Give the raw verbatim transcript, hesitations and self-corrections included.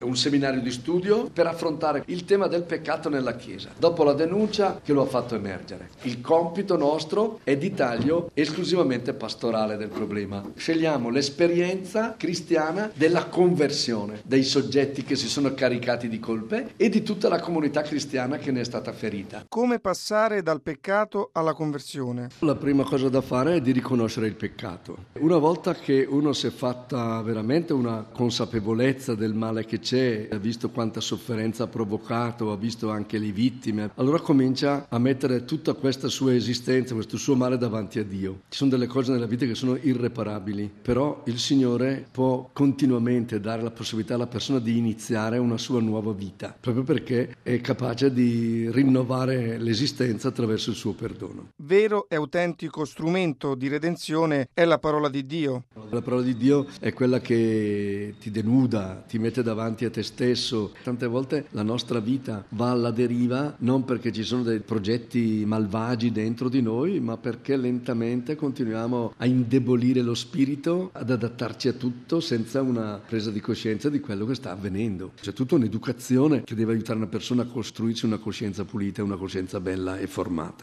un seminario di studio per affrontare il tema del peccato nella Chiesa, dopo la denuncia che lo ha fatto emergere. Il compito nostro è di taglio esclusivamente pastorale del problema. Scegliamo l'esperienza cristiana della conversione dei soggetti che si sono caricati di colpe e di tutta la comunità cristiana che ne è stata ferita. Come passare dal peccato alla conversione? La prima cosa da fare è di riconoscere il peccato. Una volta che uno si è fatta veramente una consapevolezza del male che c'è, ha visto quanta sofferenza ha provocato, ha visto anche le vittime, allora comincia a mettere tutta questa sua esistenza, questo suo male davanti a Dio. Ci sono delle cose nella vita che sono irreparabili, però il Signore può continuamente dare la possibilità alla persona di iniziare una sua nuova vita, proprio perché è capace di rinnovare l'esistenza attraverso il suo perdono. Vero e autentico strumento di redenzione è la parola di Dio. La parola di Dio è quella che ti denuda, ti mette davanti a te stesso. Tante volte la nostra vita va alla deriva non perché ci sono dei progetti malvagi dentro di noi, ma perché lentamente continuiamo a indebolire lo spirito, ad adattarci a tutto senza una presa di coscienza di quello che sta avvenendo. C'è tutta un'educazione che deve aiutare una persona a costruirsi una coscienza pulita e una coscienza bella e formata.